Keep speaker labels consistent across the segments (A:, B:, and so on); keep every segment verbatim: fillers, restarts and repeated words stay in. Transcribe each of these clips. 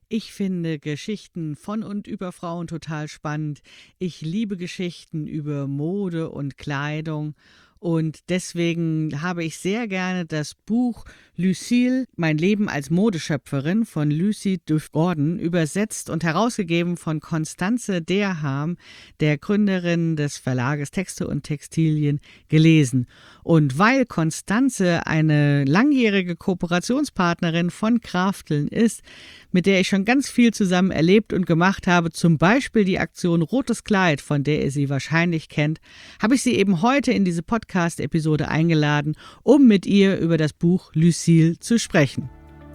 A: Ich finde Geschichten von und über Frauen total spannend. Ich liebe Geschichten über Mode und Kleidung. Und deswegen habe ich sehr gerne das Buch Lucille, mein Leben als Modeschöpferin von Lucy Duff Gordon übersetzt und herausgegeben von Constanze Derham, der Gründerin des Verlages Texte und Textilien, gelesen. Und weil Constanze eine langjährige Kooperationspartnerin von Krafteln ist, mit der ich schon ganz viel zusammen erlebt und gemacht habe, zum Beispiel die Aktion Rotes Kleid, von der ihr sie wahrscheinlich kennt, habe ich sie eben heute in diese Podcast-Episode eingeladen, um mit ihr über das Buch Lucille zu sprechen.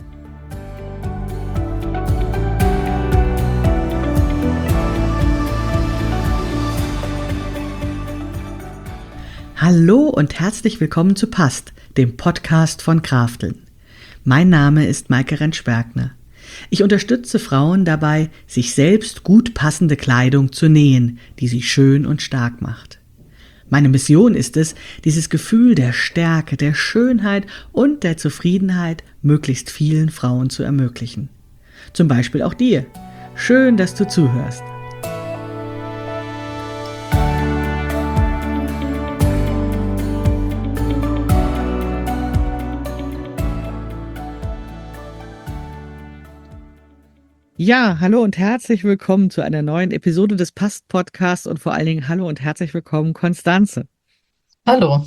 A: Hallo und herzlich willkommen zu Past, dem Podcast von Krafteln. Mein Name ist Maike Rentsch-Bergner. Ich unterstütze Frauen dabei, sich selbst gut passende Kleidung zu nähen, die sie schön und stark macht. Meine Mission ist es, dieses Gefühl der Stärke, der Schönheit und der Zufriedenheit möglichst vielen Frauen zu ermöglichen. Zum Beispiel auch dir. Schön, dass du zuhörst. Ja, hallo und herzlich willkommen zu einer neuen Episode des Past-Podcasts und vor allen Dingen hallo und herzlich willkommen, Constanze.
B: Hallo.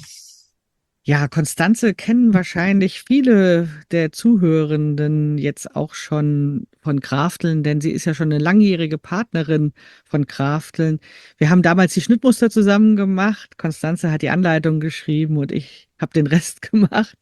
A: Ja, Constanze kennen wahrscheinlich viele der Zuhörenden jetzt auch schon von Krafteln, denn sie ist ja schon eine langjährige Partnerin von Krafteln. Wir haben damals die Schnittmuster zusammen gemacht. Constanze hat die Anleitung geschrieben und ich habe den Rest gemacht.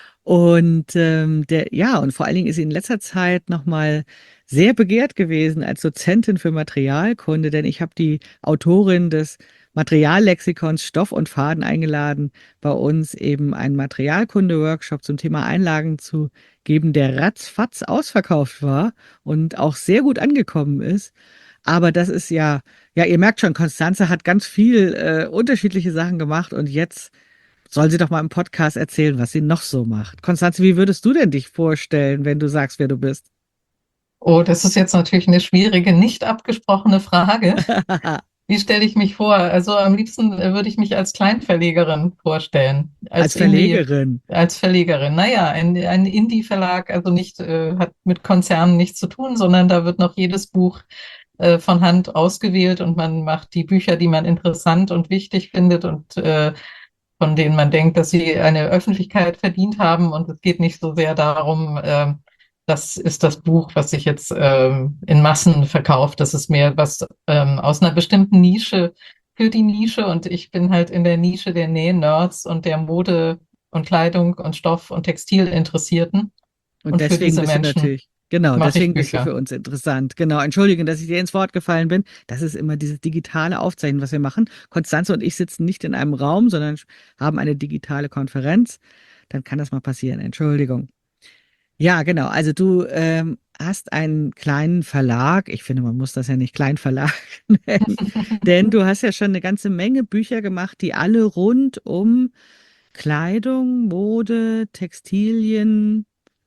A: Und ähm, der, ja, und vor allen Dingen ist sie in letzter Zeit nochmal sehr begehrt gewesen als Dozentin für Materialkunde, denn ich habe die Autorin des Materiallexikons Stoff und Faden eingeladen, bei uns eben einen Materialkunde-Workshop zum Thema Einlagen zu geben, der ratzfatz ausverkauft war und auch sehr gut angekommen ist. Aber das ist ja, ja, ihr merkt schon, Constanze hat ganz viel äh, unterschiedliche Sachen gemacht und jetzt soll sie doch mal im Podcast erzählen, was sie noch so macht. Constanze, wie würdest du denn dich vorstellen, wenn du sagst, wer du bist?
B: Oh, das ist jetzt natürlich eine schwierige, nicht abgesprochene Frage. Wie stelle ich mich vor? Also am liebsten äh, würde ich mich als Kleinverlegerin vorstellen,
A: Als
B: als irgendwie
A: Verlegerin.
B: als Verlegerin. Naja, ein, ein Indie-Verlag, also nicht, äh, hat mit Konzernen nichts zu tun, sondern da wird noch jedes Buch äh, von Hand ausgewählt und man macht die Bücher, die man interessant und wichtig findet und äh, von denen man denkt, dass sie eine Öffentlichkeit verdient haben. Und es geht nicht so sehr darum, äh, das ist das Buch, was sich jetzt ähm, in Massen verkauft. Das ist mehr was ähm, aus einer bestimmten Nische für die Nische. Und ich bin halt in der Nische der Näh-Nerds und der Mode und Kleidung und Stoff und Textil-Interessierten.
A: Und
B: Und für
A: deswegen
B: diese
A: bist du
B: Menschen
A: natürlich, genau,
B: mache ich
A: deswegen bist du
B: Bücher.
A: für uns interessant. Genau, entschuldige, dass ich dir ins Wort gefallen bin. Das ist immer dieses digitale Aufzeichnen, was wir machen. Konstanze und ich sitzen nicht in einem Raum, sondern haben eine digitale Konferenz. Dann kann das mal passieren. Entschuldigung. Ja, genau. Also du ähm, hast einen kleinen Verlag. Ich finde, man muss das ja nicht Kleinverlag nennen, denn du hast ja schon eine ganze Menge Bücher gemacht, die alle rund um Kleidung, Mode, Textilien,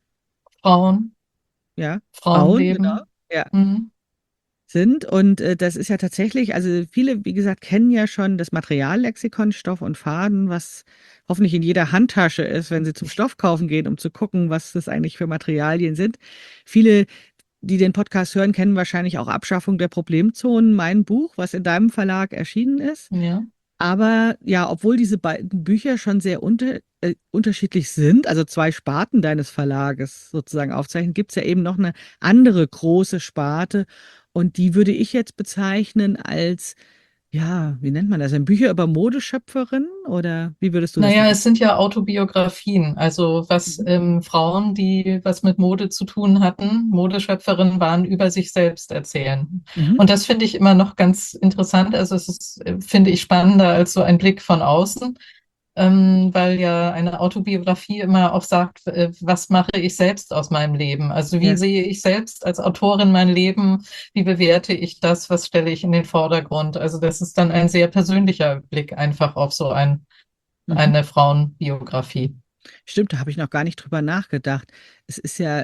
B: Frauen,
A: ja, Frauen, genau,
B: Frauenleben.
A: ja,
B: Mhm.
A: sind. Und äh, das ist ja tatsächlich, also viele, wie gesagt, kennen ja schon das Materiallexikon Stoff und Faden, was hoffentlich in jeder Handtasche ist, wenn sie zum Stoff kaufen gehen, um zu gucken, was das eigentlich für Materialien sind. Viele, die den Podcast hören, kennen wahrscheinlich auch Abschaffung der Problemzonen, mein Buch, was in deinem Verlag erschienen ist.
B: Ja.
A: Aber ja, obwohl diese beiden Bücher schon sehr unter, äh, unterschiedlich sind, also zwei Sparten deines Verlages sozusagen aufzeichnen, gibt es ja eben noch eine andere große Sparte. Und die würde ich jetzt bezeichnen als, ja, wie nennt man das? Ein Bücher über Modeschöpferinnen? Oder wie würdest du das
B: Naja,
A: nennen?
B: es sind ja Autobiografien, also was
A: Mhm.
B: ähm, Frauen, die was mit Mode zu tun hatten, Modeschöpferinnen waren, über sich selbst erzählen.
A: Mhm.
B: Und das finde ich immer noch ganz interessant. Also es ist, äh, finde ich, spannender als so ein Blick von außen, ähm, weil ja eine Autobiografie immer auch sagt, äh, was mache ich selbst aus meinem Leben? Also wie
A: Ja.
B: sehe ich selbst als Autorin mein Leben? Wie bewerte ich das? Was stelle ich in den Vordergrund? Also das ist dann ein sehr persönlicher Blick einfach auf so ein
A: Mhm.
B: eine Frauenbiografie.
A: Stimmt, da habe ich noch gar nicht drüber nachgedacht. Es ist ja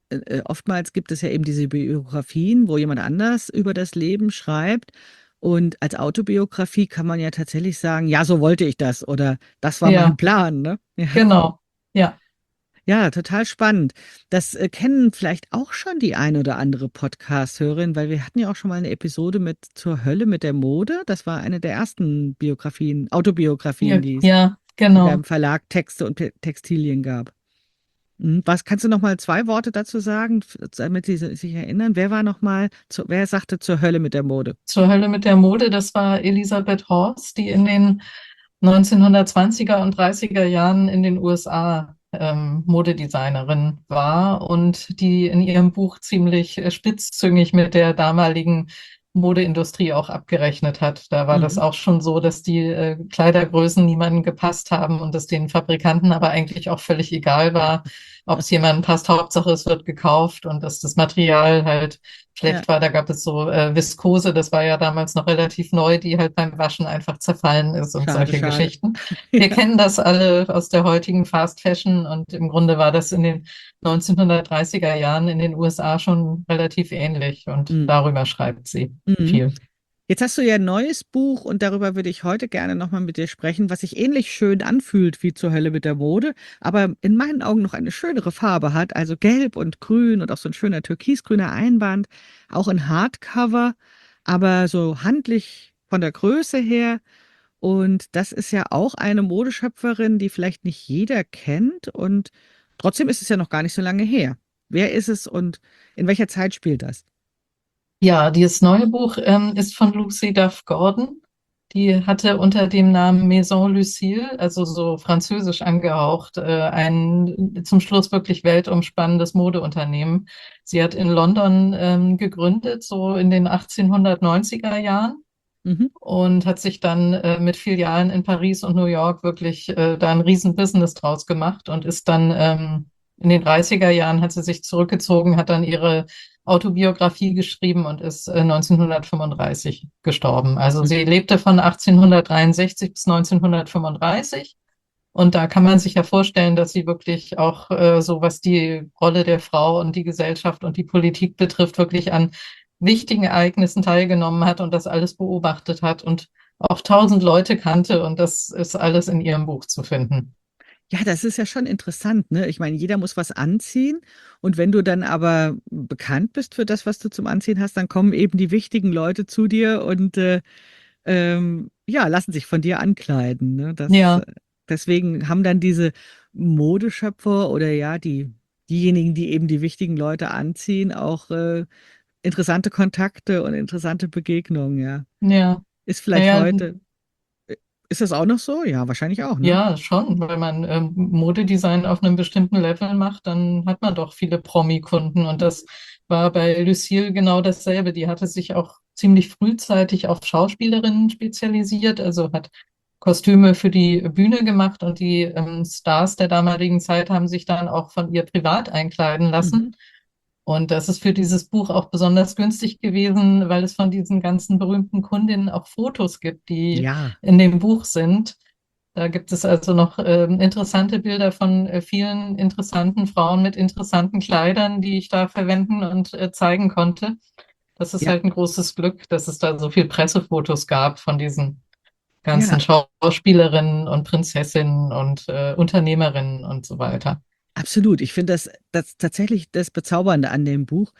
A: äh, äh, oftmals gibt es ja eben diese Biografien, wo jemand anders über das Leben schreibt. Und als Autobiografie kann man ja tatsächlich sagen, ja, so wollte ich das oder das war mein
B: Ja,
A: Plan, ne? Ja,
B: genau. Ja,
A: ja, total spannend. Das äh, kennen vielleicht auch schon die ein oder andere Podcast-Hörerin, weil wir hatten ja auch schon mal eine Episode mit Zur Hölle mit der Mode. Das war eine der ersten Biografien, Autobiografien,
B: ja,
A: die es
B: ja,
A: in
B: genau.
A: deinem Verlag Texte und Te- Textilien gab. Mhm. Was kannst du noch mal zwei Worte dazu sagen, f- damit sie si- sich erinnern? Wer war noch mal, zu, wer sagte Zur Hölle mit der Mode?
B: Zur Hölle mit der Mode, das war Elisabeth Horst, die in den neunzehnhundertzwanziger und dreißiger Jahren in den U S A ähm, Modedesignerin war und die in ihrem Buch ziemlich äh, spitzzüngig mit der damaligen Modeindustrie auch abgerechnet hat. Da war das
A: Mhm.
B: auch schon so, dass die äh, Kleidergrößen niemandem gepasst haben und es den Fabrikanten aber eigentlich auch völlig egal war, ob es jemandem passt. Hauptsache, es wird gekauft und dass das Material halt
A: Ja,
B: schlecht war. Da gab es so äh, Viskose, das war ja damals noch relativ neu, die halt beim Waschen einfach zerfallen ist und
A: schade,
B: solche
A: schade.
B: Geschichten. Wir
A: Ja.
B: kennen das alle aus der heutigen Fast Fashion und im Grunde war das in den neunzehnhundertdreißiger Jahren in den U S A schon relativ ähnlich und
A: Mhm.
B: darüber schreibt sie
A: Mhm.
B: viel.
A: Jetzt hast du ja ein neues Buch und darüber würde ich heute gerne nochmal mit dir sprechen, was sich ähnlich schön anfühlt wie Zur Hölle mit der Mode, aber in meinen Augen noch eine schönere Farbe hat, also gelb und grün und auch so ein schöner türkisgrüner Einband, auch in Hardcover, aber so handlich von der Größe her. Und das ist ja auch eine Modeschöpferin, die vielleicht nicht jeder kennt und trotzdem ist es ja noch gar nicht so lange her. Wer ist es und in welcher Zeit spielt das?
B: Ja, dieses neue Buch ähm, ist von Lucy Duff Gordon. Die hatte unter dem Namen Maison Lucile, also so französisch angehaucht, äh, ein zum Schluss wirklich weltumspannendes Modeunternehmen. Sie hat in London ähm, gegründet, so in den achtzehnhundertneunziger Jahren
A: Mhm.
B: und hat sich dann äh, mit Filialen in Paris und New York wirklich äh, da ein Riesenbusiness draus gemacht und ist dann ähm, in den dreißiger Jahren hat sie sich zurückgezogen, hat dann ihre Autobiografie geschrieben und ist äh, neunzehnhundertfünfunddreißig gestorben. Also sie lebte von achtzehnhundertdreiundsechzig bis neunzehnhundertfünfunddreißig. Und da kann man sich ja vorstellen, dass sie wirklich auch äh, so, was die Rolle der Frau und die Gesellschaft und die Politik betrifft, wirklich an wichtigen Ereignissen teilgenommen hat und das alles beobachtet hat und auch tausend Leute kannte. Und das ist alles in ihrem Buch zu finden.
A: Ja, das ist ja schon interessant, ne? Ich meine, jeder muss was anziehen und wenn du dann aber bekannt bist für das, was du zum Anziehen hast, dann kommen eben die wichtigen Leute zu dir und äh, ähm, ja, lassen sich von dir ankleiden, ne? Das,
B: Ja,
A: äh, deswegen haben dann diese Modeschöpfer oder ja, die, diejenigen, die eben die wichtigen Leute anziehen, auch äh, interessante Kontakte und interessante Begegnungen, ja.
B: ja.
A: Ist vielleicht
B: Naja,
A: heute, äh, ist das auch noch so? Ja, wahrscheinlich auch, ne?
B: ja, schon. Wenn man ähm, Modedesign auf einem bestimmten Level macht, dann hat man doch viele Promi-Kunden. Und das war bei Lucille genau dasselbe. Die hatte sich auch ziemlich frühzeitig auf Schauspielerinnen spezialisiert, also hat Kostüme für die Bühne gemacht und die ähm, Stars der damaligen Zeit haben sich dann auch von ihr privat einkleiden
A: Mhm.
B: lassen. Und das ist für dieses Buch auch besonders günstig gewesen, weil es von diesen ganzen berühmten Kundinnen auch Fotos gibt, die
A: Ja.
B: in dem Buch sind. Da gibt es also noch ähm, interessante Bilder von äh, vielen interessanten Frauen mit interessanten Kleidern, die ich da verwenden und äh, zeigen konnte. Das ist
A: Ja,
B: halt ein großes Glück, dass es da so viel Pressefotos gab von diesen
A: ja,
B: ganzen Schauspielerinnen und Prinzessinnen und äh, Unternehmerinnen und so weiter.
A: absolut. Ich finde das, das tatsächlich das Bezaubernde an dem Buch.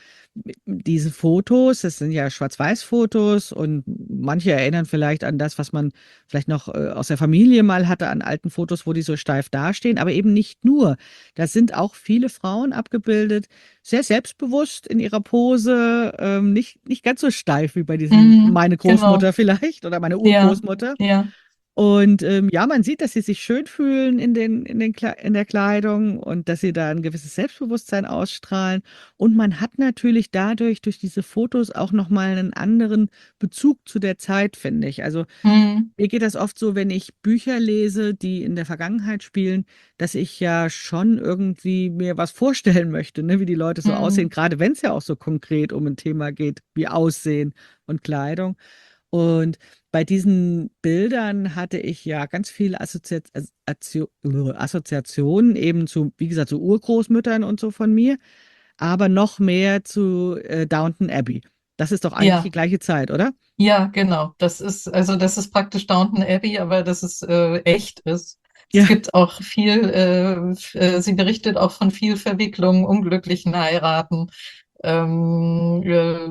A: Diese Fotos, das sind ja Schwarz-Weiß-Fotos und manche erinnern vielleicht an das, was man vielleicht noch äh, aus der Familie mal hatte, an alten Fotos, wo die so steif dastehen, aber eben nicht nur. Da sind auch viele Frauen abgebildet, sehr selbstbewusst in ihrer Pose, ähm, nicht, nicht ganz so steif wie bei diesem
B: Mhm,
A: meine
B: genau.
A: Großmutter vielleicht oder meine
B: Ja,
A: Urgroßmutter.
B: ja.
A: Und ähm, ja, man sieht, dass sie sich schön fühlen in den, in den, Kle- in der Kleidung und dass sie da ein gewisses Selbstbewusstsein ausstrahlen. Und man hat natürlich dadurch, durch diese Fotos auch nochmal einen anderen Bezug zu der Zeit, finde ich. Also
B: Mhm,
A: mir geht das oft so, wenn ich Bücher lese, die in der Vergangenheit spielen, dass ich ja schon irgendwie mir was vorstellen möchte, ne, wie die Leute so aussehen,
B: mhm,
A: gerade wenn es ja auch so konkret um ein Thema geht, wie Aussehen und Kleidung. Und bei diesen Bildern hatte ich ja ganz viele Assozi Assozi Assoziationen eben zu, wie gesagt, zu Urgroßmüttern und so von mir. aber noch mehr zu äh, Downton Abbey. Das ist doch eigentlich die
B: Ja,
A: gleiche Zeit, oder?
B: ja, genau. Das ist, also das ist praktisch Downton Abbey, aber dass es äh, echt ist. Es
A: Ja,
B: gibt auch viel, äh, f- äh, sie berichtet auch von viel Verwicklungen, unglücklichen Heiraten, ähm, äh,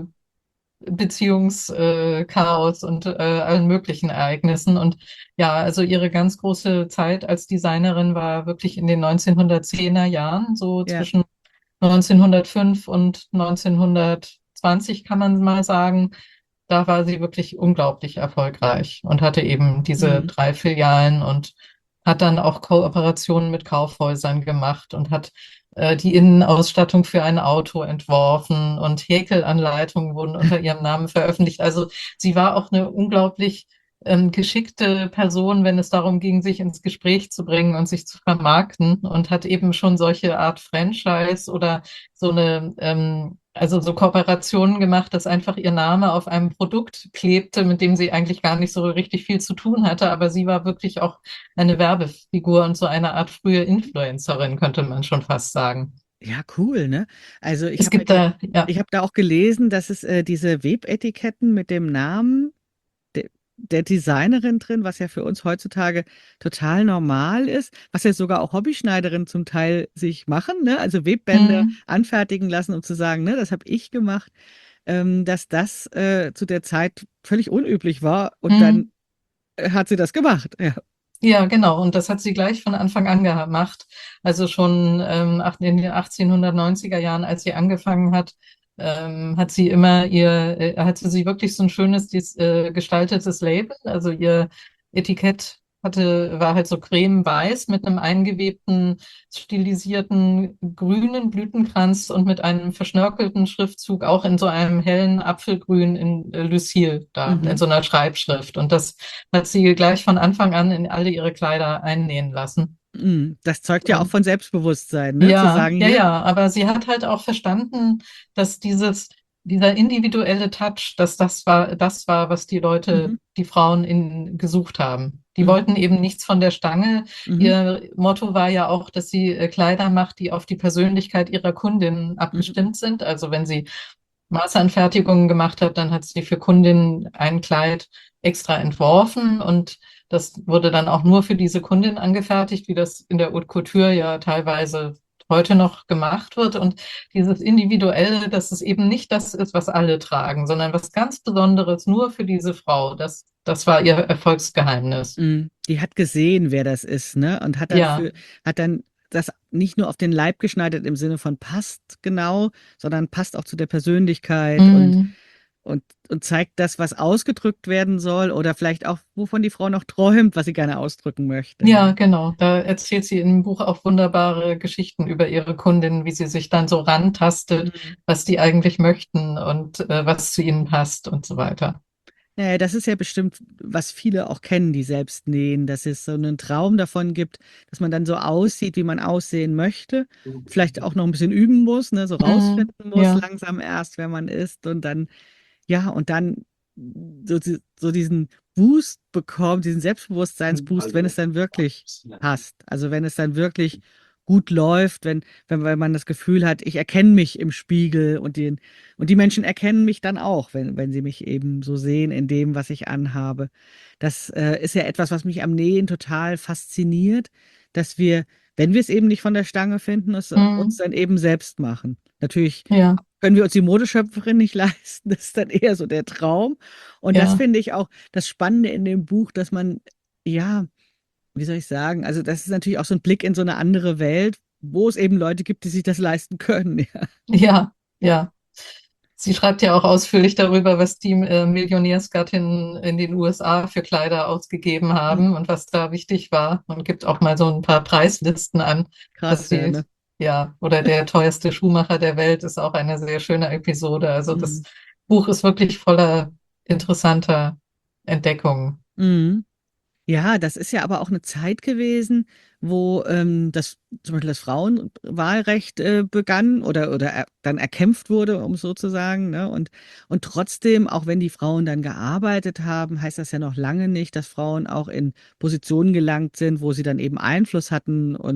B: Beziehungschaos und äh, allen möglichen Ereignissen. Und ja, also ihre ganz große Zeit als Designerin war wirklich in den neunzehnhundertzehner Jahren, so
A: ja.
B: zwischen neunzehnhundertfünf und neunzehnhundertzwanzig kann man mal sagen. Da war sie wirklich unglaublich erfolgreich und hatte eben diese
A: Mhm.
B: drei Filialen und hat dann auch Kooperationen mit Kaufhäusern gemacht und hat äh, die Innenausstattung für ein Auto entworfen und Häkelanleitungen wurden unter ihrem Namen veröffentlicht. Also sie war auch eine unglaublich ähm, geschickte Person, wenn es darum ging, sich ins Gespräch zu bringen und sich zu vermarkten und hat eben schon solche Art Franchise oder so eine, ähm, also so Kooperationen gemacht, dass einfach ihr Name auf einem Produkt klebte, mit dem sie eigentlich gar nicht so richtig viel zu tun hatte, aber sie war wirklich auch eine Werbefigur und so eine Art frühe Influencerin, könnte man schon fast sagen.
A: Ja, cool, ne? Also ich
B: Es
A: habe mir
B: gibt
A: die,
B: da, ja,
A: ich habe da auch gelesen, dass es äh, diese Webetiketten mit dem Namen de, der Designerin drin, was ja für uns heutzutage total normal ist, was ja sogar auch Hobbyschneiderinnen zum Teil sich machen, ne? Also Webbänder
B: mm,
A: anfertigen lassen, um zu sagen, ne, das habe ich gemacht, ähm, dass das äh, zu der Zeit völlig unüblich war und dann
B: mm.
A: äh, hat sie das gemacht. Ja.
B: Ja, genau. Und das hat sie gleich von Anfang an gemacht. Also schon ähm, ach- in den achtzehnhundertneunziger Jahren, als sie angefangen hat, ähm, hat sie immer ihr, äh, hatte sie wirklich so ein schönes dies, äh, gestaltetes Label. Also ihr Etikett hatte, war halt so cremeweiß mit einem eingewebten, stilisierten grünen Blütenkranz und mit einem verschnörkelten Schriftzug, auch in so einem hellen Apfelgrün in äh, Lucille da, in
A: Mhm.
B: so einer Schreibschrift. Und das hat sie gleich von Anfang an in alle ihre Kleider einnähen lassen.
A: Mhm. Das zeugt ja auch
B: Und
A: von Selbstbewusstsein, ne? Zu
B: ja,
A: sagen,
B: ja,
A: hier.
B: ja, aber sie hat halt auch verstanden, dass dieses, dieser individuelle Touch, dass das war, das war, was die Leute,
A: Mhm.
B: die Frauen in, gesucht haben. Die
A: Mhm.
B: wollten eben nichts von der Stange.
A: Mhm.
B: Ihr Motto war ja auch, dass sie äh, Kleider macht, die auf die Persönlichkeit ihrer Kundin
A: Mhm.
B: abgestimmt sind. Also wenn sie Maßanfertigungen gemacht hat, dann hat sie für Kundin ein Kleid extra entworfen und das wurde dann auch nur für diese Kundin angefertigt, wie das in der Haute Couture ja teilweise heute noch gemacht wird. Und dieses Individuelle, dass es eben nicht das ist, was alle tragen, sondern was ganz Besonderes nur für diese Frau, das, das war ihr Erfolgsgeheimnis.
A: Mhm. Die hat gesehen, wer das ist, ne? Und hat dann
B: Ja.
A: für, hat dann das nicht nur auf den Leib geschneidert im Sinne von passt genau, sondern passt auch zu der Persönlichkeit und,
B: Mm.
A: und, und zeigt das, was ausgedrückt werden soll oder vielleicht auch, wovon die Frau noch träumt, was sie gerne ausdrücken möchte.
B: Ja,
A: Ne?
B: genau. Da erzählt sie in dem Buch auch wunderbare Geschichten über ihre Kundinnen, wie sie sich dann so rantastet,
A: Mhm.
B: was die eigentlich möchten und äh, was zu ihnen passt und so weiter.
A: Naja, das ist ja bestimmt, was viele auch kennen, die selbst nähen, dass es so einen Traum davon gibt, dass man dann so aussieht, wie man aussehen möchte. Vielleicht auch noch ein bisschen üben muss, ne, so
B: Mm,
A: rausfinden muss,
B: ja,
A: langsam erst, wer man ist. Und dann, ja, und dann so, die- so diesen Boost bekommt, diesen Selbstbewusstseinsboost, wenn es dann wirklich passt. Also wenn es dann wirklich gut läuft, wenn, wenn, wenn man das Gefühl hat, ich erkenne mich im Spiegel und den, und die Menschen erkennen mich dann auch, wenn, wenn sie mich eben so sehen in dem, was ich anhabe. Das äh, ist ja etwas, was mich am Nähen total fasziniert, dass wir, wenn wir es eben nicht von der Stange finden, es uns
B: mm,
A: dann eben selbst machen. Natürlich
B: ja,
A: können wir uns die Modeschöpferin nicht leisten. Das ist dann eher so der Traum. Und das
B: ja,
A: finde ich auch das Spannende in dem Buch, dass man, ja, wie soll ich sagen, also das ist natürlich auch so ein Blick in so eine andere Welt, wo es eben Leute gibt, die sich das leisten können. Ja,
B: ja, ja. Sie schreibt ja auch ausführlich darüber, was die äh, Millionärsgattinnen in den U S A für Kleider ausgegeben
A: hm,
B: haben und was da wichtig war und gibt auch mal so ein paar Preislisten an, was
A: krass, ja,
B: sie,
A: ne?
B: ja, oder der teuerste Schuhmacher der Welt ist auch eine sehr schöne Episode. Also das
A: Mhm.
B: Buch ist wirklich voller interessanter Entdeckungen.
A: Mhm. Ja, das ist ja aber auch eine Zeit gewesen, wo ähm, das zum Beispiel das Frauenwahlrecht äh, begann oder, oder er, dann erkämpft wurde, um es so zu sagen. Ne? Und, und trotzdem, auch wenn die Frauen dann gearbeitet haben, heißt das ja noch lange nicht, dass Frauen auch in Positionen gelangt sind, wo sie dann eben Einfluss hatten und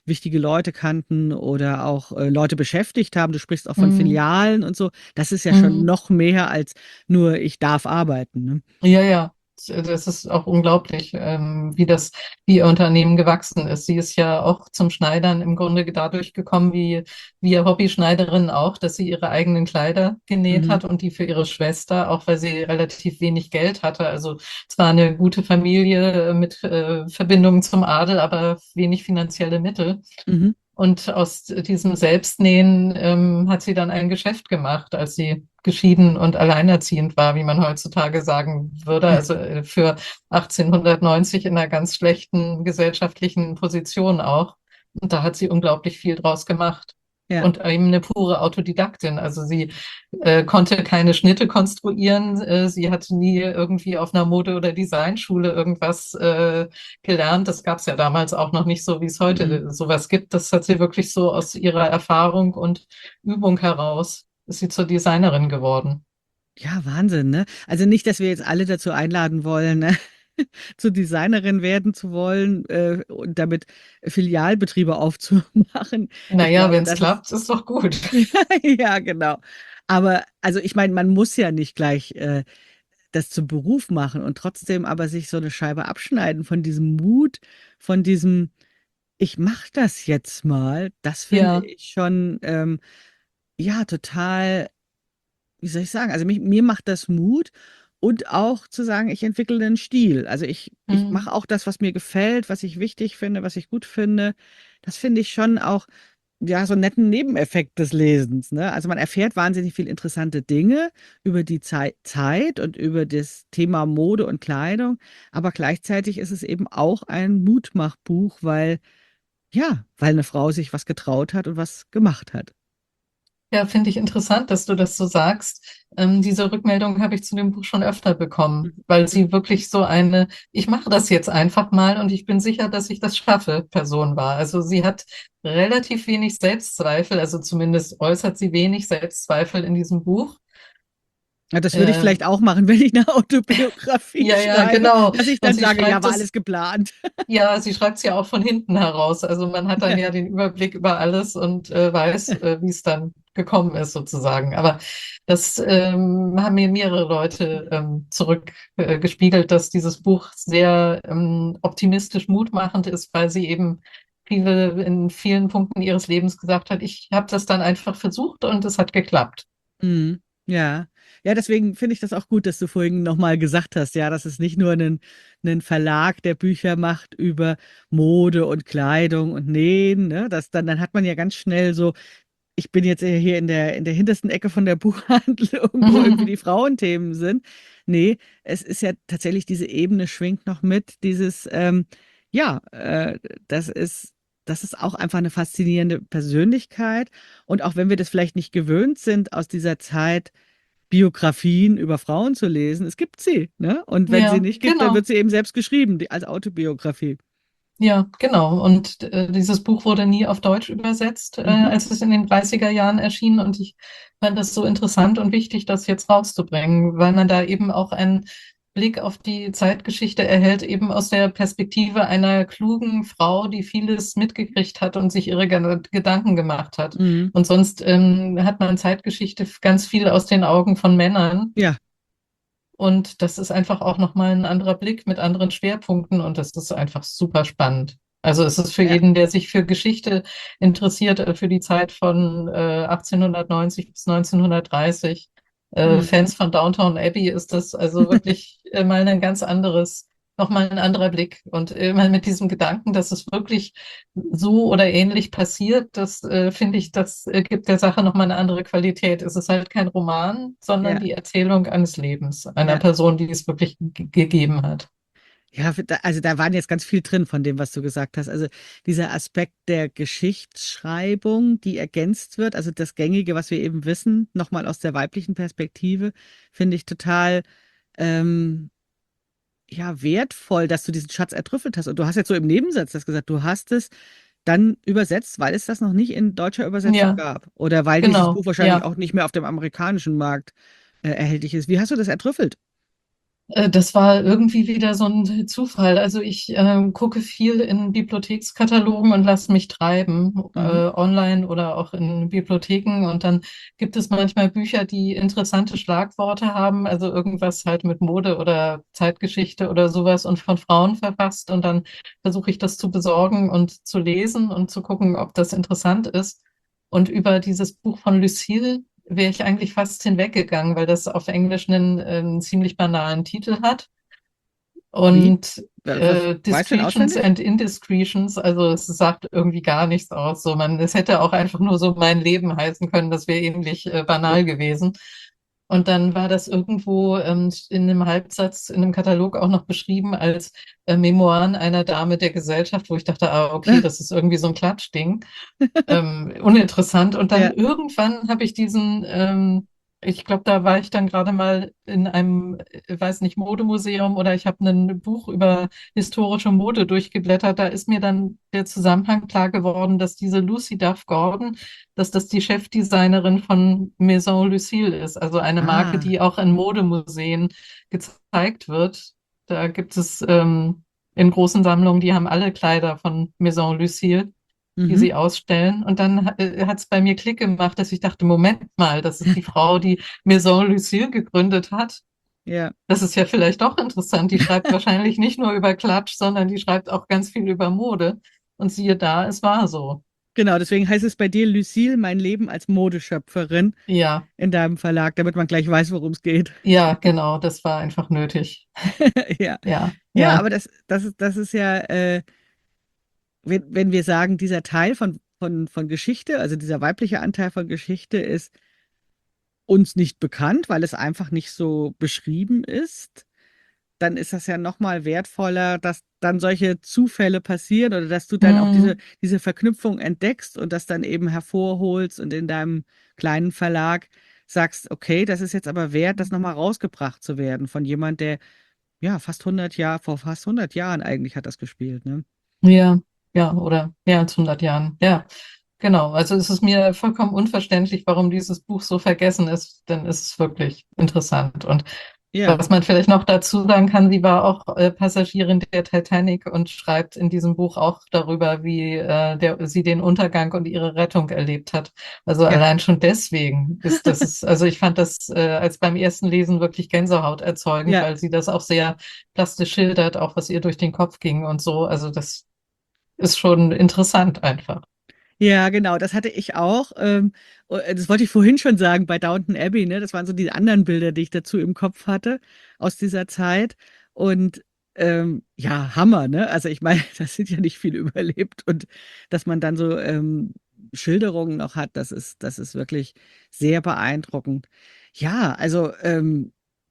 A: wichtige Leute kannten oder auch äh, Leute beschäftigt haben. Du sprichst auch von
B: Mhm.
A: Filialen und so. Das ist ja schon
B: Mhm.
A: noch mehr als nur ich darf arbeiten. Ne?
B: Ja, ja. Das ist auch unglaublich, ähm, wie das, wie ihr Unternehmen gewachsen ist. Sie ist ja auch zum Schneidern im Grunde dadurch gekommen, wie wir Hobbyschneiderin auch, dass sie ihre eigenen Kleider genäht
A: Mhm.
B: hat und die für ihre Schwester, auch weil sie relativ wenig Geld hatte. Also zwar eine gute Familie äh, mit äh, Verbindungen zum Adel, aber wenig finanzielle Mittel.
A: Mhm.
B: Und aus diesem Selbstnähen ähm, hat sie dann ein Geschäft gemacht, als sie geschieden und alleinerziehend war, wie man heutzutage sagen würde. Also äh, für achtzehnhundertneunzig in einer ganz schlechten gesellschaftlichen Position auch. Und da hat sie unglaublich viel draus gemacht.
A: Ja.
B: Und eben eine pure Autodidaktin. Also sie äh, konnte keine Schnitte konstruieren. Äh, sie hatte nie irgendwie auf einer Mode- oder Designschule irgendwas äh, gelernt. Das gab es ja damals auch noch nicht so, wie es
A: Mhm.
B: heute sowas gibt. Das hat sie wirklich so aus ihrer Erfahrung und Übung heraus, ist sie zur Designerin geworden.
A: Ja, Wahnsinn, ne? Also nicht, dass wir jetzt alle dazu einladen wollen, ne? Zur Designerin werden zu wollen äh, und damit Filialbetriebe aufzumachen. Ich
B: Naja,
A: glaube,
B: wenn es
A: das ist,
B: klappt, ist doch gut.
A: ja, genau. Aber also ich meine, man muss ja nicht gleich äh, das zum Beruf machen und trotzdem aber sich so eine Scheibe abschneiden von diesem Mut, von diesem, ich mache das jetzt mal, das finde
B: Ja.
A: ich schon, ähm, ja, total, wie soll ich sagen, also mich, mir macht das Mut und auch zu sagen, ich entwickle einen Stil. Also ich, ich
B: Hm.
A: mache auch das, was mir gefällt, was ich wichtig finde, was ich gut finde. Das finde ich schon auch, ja, so einen netten Nebeneffekt des Lesens, ne? Also man erfährt wahnsinnig viel interessante Dinge über die Zei- Zeit und über das Thema Mode und Kleidung, aber gleichzeitig ist es eben auch ein Mutmachbuch, weil, ja, weil eine Frau sich was getraut hat und was gemacht hat.
B: Ja, finde ich interessant, dass du das so sagst. Ähm, diese Rückmeldung habe ich zu dem Buch schon öfter bekommen, weil sie wirklich so eine, ich mache das jetzt einfach mal und ich bin sicher, dass ich das schaffe, Person war. Also sie hat relativ wenig Selbstzweifel, also zumindest äußert sie wenig Selbstzweifel in diesem Buch.
A: Ja, das würde ich
B: Äh,
A: vielleicht auch machen, wenn ich eine Autobiografie
B: ja, ja,
A: schreibe,
B: genau.
A: dass ich
B: Und
A: dann
B: sie
A: sage, ja,
B: schreibt
A: war
B: es
A: alles geplant.
B: Ja, sie schreibt es ja auch von hinten heraus. Also man hat dann
A: Ja.
B: ja den Überblick über alles und äh, weiß, äh, wie es dann gekommen ist, sozusagen. Aber das ähm, haben mir mehrere Leute ähm, zurückgespiegelt, äh, gespiegelt, dass dieses Buch sehr ähm, optimistisch mutmachend ist, weil sie eben viele in vielen Punkten ihres Lebens gesagt hat, ich habe das dann einfach versucht und es hat geklappt.
A: Mhm. Ja. Ja, deswegen finde ich das auch gut, dass du vorhin nochmal gesagt hast, ja, dass es nicht nur ein, ein Verlag, der Bücher macht über Mode und Kleidung und Nähen, ne? Das dann, dann hat man ja ganz schnell so, ich bin jetzt hier in der, in der hintersten Ecke von der Buchhandlung, wo irgendwie die Frauenthemen sind. Nee, es ist ja tatsächlich diese Ebene schwingt noch mit, dieses, ähm, ja, äh, das ist, das ist auch einfach eine faszinierende Persönlichkeit. Und auch wenn wir das vielleicht nicht gewöhnt sind, aus dieser Zeit Biografien über Frauen zu lesen, es gibt sie, ne? Und wenn sie
B: Ja,
A: nicht gibt, dann wird
B: genau.
A: sie eben selbst geschrieben, die, als Autobiografie.
B: Ja, genau. Und äh, dieses Buch wurde nie auf Deutsch übersetzt, äh,
A: Mhm.
B: als es in den dreißiger Jahren erschien. Und ich fand das so interessant und wichtig, das jetzt rauszubringen, weil man da eben auch einen Blick auf die Zeitgeschichte erhält, eben aus der Perspektive einer klugen Frau, die vieles mitgekriegt hat und sich ihre Ge- Gedanken gemacht hat.
A: Mhm.
B: Und sonst ähm, hat man Zeitgeschichte ganz viel aus den Augen von Männern.
A: Ja,
B: Und das ist einfach auch nochmal ein anderer Blick mit anderen Schwerpunkten und das ist einfach super spannend. Also es ist für
A: ja.
B: jeden, der sich für Geschichte interessiert, äh, für die Zeit von äh, achtzehnhundertneunzig bis neunzehnhundertdreißig, äh,
A: Mhm.
B: Fans von Downton Abbey ist das also wirklich äh, mal ein ganz anderes, nochmal ein anderer Blick. Und immer mit diesem Gedanken, dass es wirklich so oder ähnlich passiert, das äh, finde ich, das äh, gibt der Sache nochmal eine andere Qualität. Es ist halt kein Roman, sondern
A: Ja,
B: die Erzählung eines Lebens, einer
A: ja.
B: Person, die es wirklich g- gegeben hat.
A: Ja, da- also da waren jetzt ganz viel drin von dem, was du gesagt hast. Also dieser Aspekt der Geschichtsschreibung, die ergänzt wird, also das Gängige, was wir eben wissen, nochmal aus der weiblichen Perspektive, finde ich total ähm, ja, wertvoll, dass du diesen Schatz ertrüffelt hast. Und du hast jetzt so im Nebensatz das gesagt, du hast es dann übersetzt, weil es das noch nicht in deutscher Übersetzung
B: Ja,
A: gab. Oder weil dieses Buch
B: genau,
A: wahrscheinlich
B: ja.
A: auch nicht mehr auf dem amerikanischen Markt äh, erhältlich ist. Wie hast du das ertrüffelt?
B: Äh, Das war irgendwie wieder so ein Zufall. Also ich ähm, gucke viel in Bibliothekskatalogen und lasse mich treiben, äh,
A: Mhm.
B: online oder auch in Bibliotheken. Und dann gibt es manchmal Bücher, die interessante Schlagworte haben, also irgendwas halt mit Mode oder Zeitgeschichte oder sowas und von Frauen verfasst. Und dann versuche ich das zu besorgen und zu lesen und zu gucken, ob das interessant ist. Und über dieses Buch von Lucille wäre ich eigentlich fast hinweggegangen, weil das auf Englisch einen, äh, einen ziemlich banalen Titel hat.
A: Wie?
B: Und
A: Wa- Was,
B: äh,
A: weißt du ihn
B: Discretions
A: auswendig?
B: and Indiscretions, also es sagt irgendwie gar nichts aus. So, man, es hätte auch einfach nur so mein Leben heißen können, das wäre ähnlich äh, banal gewesen. Und dann war das irgendwo ähm, in einem Halbsatz in einem Katalog auch noch beschrieben als äh, Memoiren einer Dame der Gesellschaft, wo ich dachte, ah, okay, das ist irgendwie so ein Klatschding, ähm, uninteressant. Und dann
A: Ja.
B: irgendwann habe ich diesen, ähm, ich glaube, da war ich dann gerade mal in einem, äh, weiß nicht, Modemuseum oder ich habe ein Buch über historische Mode durchgeblättert. Da ist mir dann der Zusammenhang klar geworden, dass diese Lucy Duff Gordon, dass das die Chefdesignerin von Maison Lucille ist, also eine Marke,
A: Ah.
B: die auch in Modemuseen gezeigt wird. Da gibt es ähm, in großen Sammlungen, die haben alle Kleider von Maison Lucille, die
A: Mhm.
B: sie ausstellen. Und dann äh, hat es bei mir Klick gemacht, dass ich dachte, Moment mal, das ist die Frau, die Maison Lucille gegründet hat.
A: Ja.
B: Das ist ja vielleicht doch interessant. Die schreibt wahrscheinlich nicht nur über Klatsch, sondern die schreibt auch ganz viel über Mode. Und siehe da, es war so.
A: Genau, deswegen heißt es bei dir Lucille, mein Leben als Modeschöpferin
B: Ja,
A: in deinem Verlag, damit man gleich weiß, worum es geht.
B: ja, genau, das war einfach nötig.
A: Ja.
B: Ja,
A: Ja,
B: ja.
A: aber das, das ist, das ist ja, äh, wenn, wenn wir sagen, dieser Teil von, von, von Geschichte, also dieser weibliche Anteil von Geschichte ist uns nicht bekannt, weil es einfach nicht so beschrieben ist, dann ist das ja noch mal wertvoller, dass dann solche Zufälle passieren oder dass du dann auch diese,
B: Hm,
A: diese Verknüpfung entdeckst und das dann eben hervorholst und in deinem kleinen Verlag sagst, okay, das ist jetzt aber wert, das nochmal rausgebracht zu werden von jemand, der ja fast hundert Jahre, vor fast hundert Jahren eigentlich hat das gespielt, ne?
B: ja, ja, oder mehr als hundert Jahren. Ja. Genau, also es ist mir vollkommen unverständlich, warum dieses Buch so vergessen ist, denn es ist wirklich interessant. Und
A: Ja,
B: was man vielleicht noch dazu sagen kann, sie war auch äh, Passagierin der Titanic und schreibt in diesem Buch auch darüber, wie äh, der, sie den Untergang und ihre Rettung erlebt hat. Also
A: ja,
B: allein schon deswegen ist das, ist, also ich fand das äh, als beim ersten Lesen wirklich Gänsehaut erzeugend,
A: ja.
B: weil sie das auch sehr plastisch schildert, auch was ihr durch den Kopf ging und so. Also das ist schon interessant einfach.
A: Ja, genau, das hatte ich auch. Ähm, oh, äh, das wollte ich vorhin schon sagen bei Downton Abbey, ne? Das waren so die anderen Bilder, die ich dazu im Kopf hatte aus dieser Zeit. Und ähm, ja, Hammer, ne? Also ich meine, das sind ja nicht viele überlebt und dass man dann so ähm, Schilderungen noch hat, das ist, das ist wirklich sehr beeindruckend. Ja, also ähm,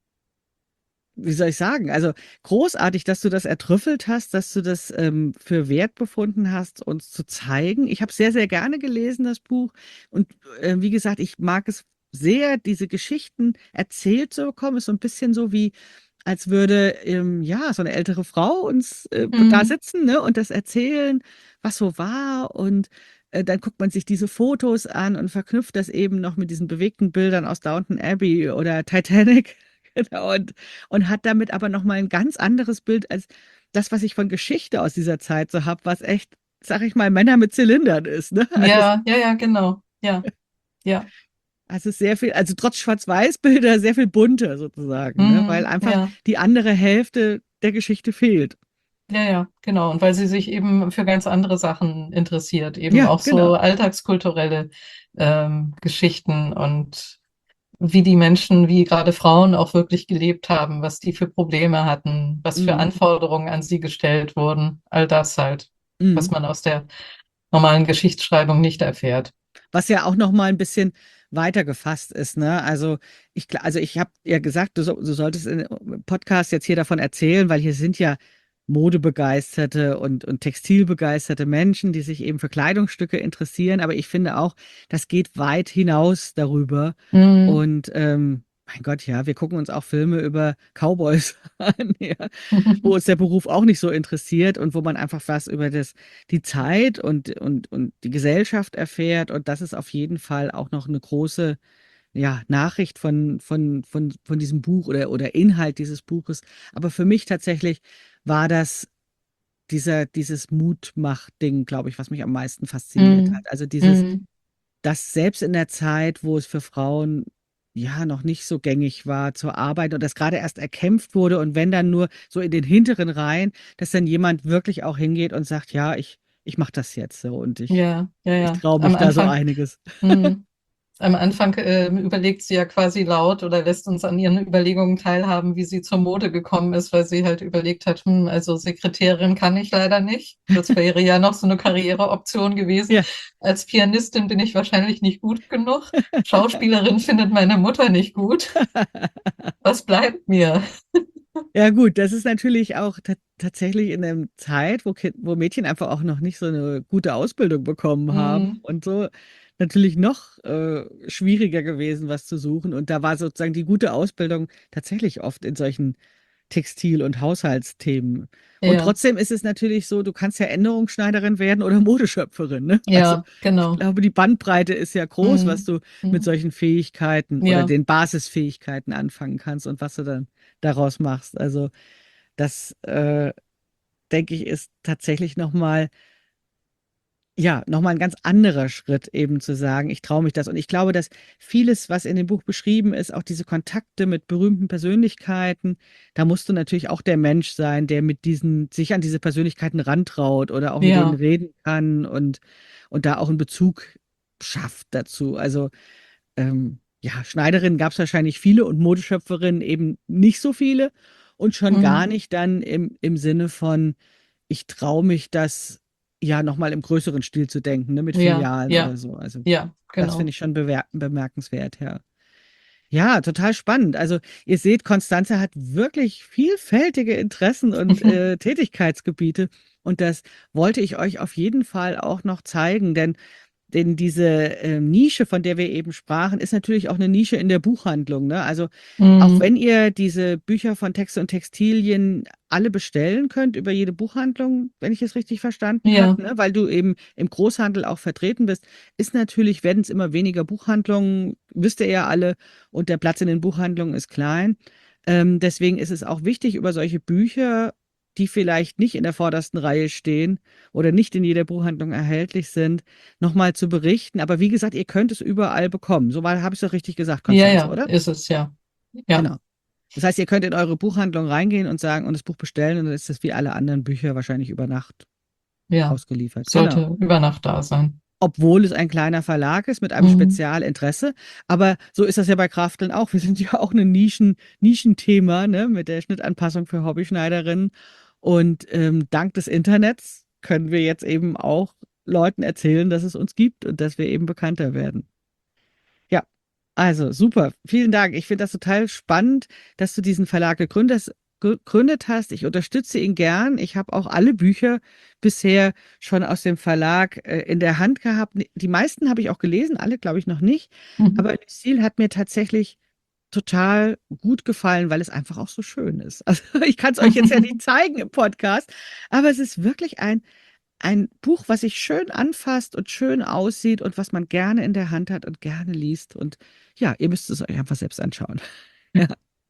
A: wie soll ich sagen? Also großartig, dass du das ertrüffelt hast, dass du das ähm, für wert befunden hast, uns zu zeigen. Ich habe sehr, sehr gerne gelesen, das Buch. Und äh, wie gesagt, ich mag es sehr, diese Geschichten erzählt zu bekommen. Ist so ein bisschen so wie, als würde ähm, ja so eine ältere Frau uns äh, da
B: Mhm.
A: sitzen, ne, und das erzählen, was so war. Und äh, dann guckt man sich diese Fotos an und verknüpft das eben noch mit diesen bewegten Bildern aus Downton Abbey oder Titanic. Genau, und, und hat damit aber nochmal ein ganz anderes Bild als das, was ich von Geschichte aus dieser Zeit so habe, was echt, sag ich mal, Männer mit Zylindern ist, ne? Also, es-
B: Ja, ja, ja, genau. Ja, ja.
A: also es ist sehr viel, also trotz Schwarz-Weiß-Bilder sehr viel bunter sozusagen, ne? Weil
B: Mhm.
A: einfach
B: Ja,
A: die andere Hälfte der Geschichte fehlt.
B: ja, ja, genau. Und weil sie sich eben für ganz andere Sachen interessiert, eben
A: Ja,
B: auch
A: genau.
B: so alltagskulturelle ähm, Geschichten und wie die Menschen, wie gerade Frauen auch wirklich gelebt haben, was die für Probleme hatten, was für
A: Mhm.
B: Anforderungen an sie gestellt wurden, all das halt, was
A: Mhm.
B: man aus der normalen Geschichtsschreibung nicht erfährt.
A: Was ja auch noch mal ein bisschen weiter gefasst ist, ne? Also ich, gl- also ich habe ja gesagt, du, so, du solltest im Podcast jetzt hier davon erzählen, weil hier sind ja modebegeisterte und, und textilbegeisterte Menschen, die sich eben für Kleidungsstücke interessieren. Aber ich finde auch, das geht weit hinaus darüber.
B: Mhm.
A: Und ähm, mein Gott, ja, wir gucken uns auch Filme über Cowboys an, ja, wo uns der Beruf auch nicht so interessiert und wo man einfach was über das die Zeit und, und, und die Gesellschaft erfährt. Und das ist auf jeden Fall auch noch eine große, ja, Nachricht von, von, von, von diesem Buch oder, oder Inhalt dieses Buches. Aber für mich tatsächlich war das dieser, dieses Mutmach-Ding, glaube ich, was mich am meisten fasziniert
B: Mm,
A: hat. Also dieses,
B: mm,
A: dass selbst in der Zeit, wo es für Frauen ja noch nicht so gängig war zur Arbeit und das gerade erst erkämpft wurde und wenn dann nur so in den hinteren Reihen, dass dann jemand wirklich auch hingeht und sagt, ja, ich, ich mache das jetzt so und ich,
B: ja, ja,
A: ich
B: ja.
A: traue
B: Am
A: mich da so
B: Anfang.
A: einiges.
B: Mm. Am Anfang äh, überlegt sie ja quasi laut oder lässt uns an ihren Überlegungen teilhaben, wie sie zur Mode gekommen ist, weil sie halt überlegt hat, hm, also Sekretärin kann ich leider nicht. Das wäre ja noch so eine Karriereoption gewesen.
A: Ja.
B: Als Pianistin bin ich wahrscheinlich nicht gut genug. Schauspielerin findet meine Mutter nicht gut. Was bleibt mir?
A: Ja gut, das ist natürlich auch ta tatsächlich in einer Zeit, wo, Ki- wo Mädchen einfach auch noch nicht so eine gute Ausbildung bekommen haben
B: Hm,
A: und so natürlich noch äh, schwieriger gewesen, was zu suchen. Und da war sozusagen die gute Ausbildung tatsächlich oft in solchen Textil- und Haushaltsthemen. Und
B: ja,
A: trotzdem ist es natürlich so, du kannst ja Änderungsschneiderin werden oder Modeschöpferin, ne? Also
B: ja,
A: ich
B: genau.
A: glaube, die Bandbreite ist ja groß, was
B: Hm,
A: du mit
B: hm,
A: solchen Fähigkeiten oder
B: ja.
A: den Basisfähigkeiten anfangen kannst und was du dann daraus machst. Also das, äh, denke ich, ist tatsächlich nochmal, ja, nochmal ein ganz anderer Schritt, eben zu sagen, ich traue mich das. Und ich glaube, dass vieles, was in dem Buch beschrieben ist, auch diese Kontakte mit berühmten Persönlichkeiten, da musst du natürlich auch der Mensch sein, der mit diesen, sich an diese Persönlichkeiten rantraut oder auch mit denen
B: Ja,
A: reden kann und, und da auch einen Bezug schafft dazu. Also, ähm, ja, Schneiderinnen gab es wahrscheinlich viele und Modeschöpferinnen eben nicht so viele und schon gar
B: hm,
A: nicht dann im, im Sinne von, ich traue mich das ja nochmal im größeren Stil zu denken, ne, mit
B: ja,
A: Filialen oder
B: ja,
A: so. Also
B: ja,
A: das finde
B: genau.
A: ich schon bewer bemerkenswert, ja. Ja, total spannend. Also ihr seht, Konstanze hat wirklich vielfältige Interessen und äh, Tätigkeitsgebiete und das wollte ich euch auf jeden Fall auch noch zeigen, denn denn diese ähm, Nische, von der wir eben sprachen, ist natürlich auch eine Nische in der Buchhandlung, ne? Also auch
B: Hm,
A: wenn ihr diese Bücher von Texte und Textilien alle bestellen könnt über jede Buchhandlung, wenn ich es richtig verstanden habe,
B: ja.
A: ne? Weil du eben im Großhandel auch vertreten bist, ist natürlich, werden es immer weniger Buchhandlungen, wisst ihr ja alle, und der Platz in den Buchhandlungen ist klein. Ähm, deswegen ist es auch wichtig, über solche Bücher, die vielleicht nicht in der vordersten Reihe stehen oder nicht in jeder Buchhandlung erhältlich sind, nochmal zu berichten. Aber wie gesagt, ihr könnt es überall bekommen. So mal habe ich es doch richtig gesagt,
B: Ja,
A: Konstanze,
B: ja,
A: oder?
B: ist es, ja. Ja,
A: Genau. Das heißt, ihr könnt in eure Buchhandlung reingehen und sagen und das Buch bestellen und dann ist es wie alle anderen Bücher wahrscheinlich über Nacht
B: ja.
A: ausgeliefert. Genau.
B: Sollte über Nacht da sein.
A: Obwohl es ein kleiner Verlag ist mit einem
B: Mhm.
A: Spezialinteresse. Aber so ist das ja bei Krafteln auch. Wir sind ja auch ein Nischen, Nischenthema, ne, mit der Schnittanpassung für Hobbyschneiderinnen. Und ähm, dank des Internets können wir jetzt eben auch Leuten erzählen, dass es uns gibt und dass wir eben bekannter werden. Ja, also super. Vielen Dank. Ich finde das total spannend, dass du diesen Verlag gegründet, gegründet hast. Ich unterstütze ihn gern. Ich habe auch alle Bücher bisher schon aus dem Verlag äh, in der Hand gehabt. Die meisten habe ich auch gelesen, alle glaube ich noch nicht.
B: Mhm.
A: Aber Lucille hat mir tatsächlich total gut gefallen, weil es einfach auch so schön ist. Also ich kann es euch jetzt ja nicht zeigen im Podcast, aber es ist wirklich ein ein Buch, was sich schön anfasst und schön aussieht und was man gerne in der Hand hat und gerne liest. Und ja, ihr müsst es euch einfach selbst anschauen. Ja.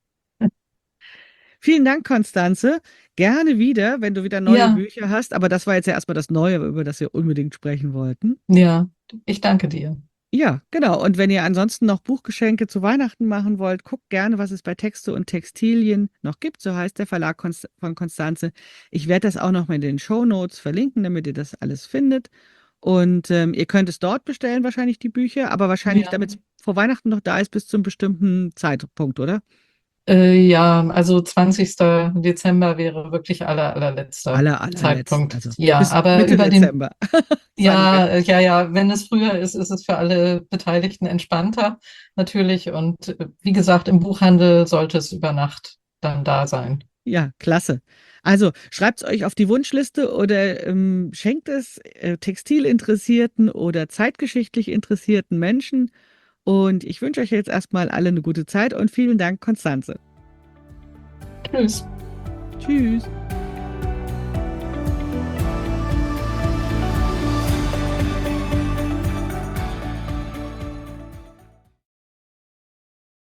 A: Vielen Dank, Konstanze. Gerne wieder, wenn du wieder neue
B: Ja,
A: Bücher hast. Aber das war jetzt ja erstmal das Neue, über das wir unbedingt sprechen wollten.
B: ja. Ich danke dir.
A: Ja, genau. Und wenn ihr ansonsten noch Buchgeschenke zu Weihnachten machen wollt, guckt gerne, was es bei Texte und Textilien noch gibt. So heißt der Verlag Konst von Konstanze. Ich werde das auch noch mal in den Shownotes verlinken, damit ihr das alles findet. Und ähm, ihr könnt es dort bestellen, wahrscheinlich die Bücher, aber wahrscheinlich,
B: Ja.
A: damit es vor Weihnachten noch da ist, bis zum bestimmten Zeitpunkt, oder?
B: Äh, ja, also zwanzigster Dezember wäre wirklich aller, allerletzter
A: Aller, allerletzt,
B: Zeitpunkt.
A: also
B: Ja,
A: bis
B: aber
A: Mitte
B: über den,
A: Dezember, sagen wir.
B: ja, äh, ja, ja, wenn es früher ist, ist es für alle Beteiligten entspannter, natürlich. Und äh, wie gesagt, im Buchhandel sollte es über Nacht dann da sein.
A: Ja, klasse. Also schreibt es euch auf die Wunschliste oder ähm, schenkt es äh, textilinteressierten oder zeitgeschichtlich interessierten Menschen. Und ich wünsche euch jetzt erstmal alle eine gute Zeit und vielen Dank, Konstanze.
B: Tschüss.
A: Tschüss.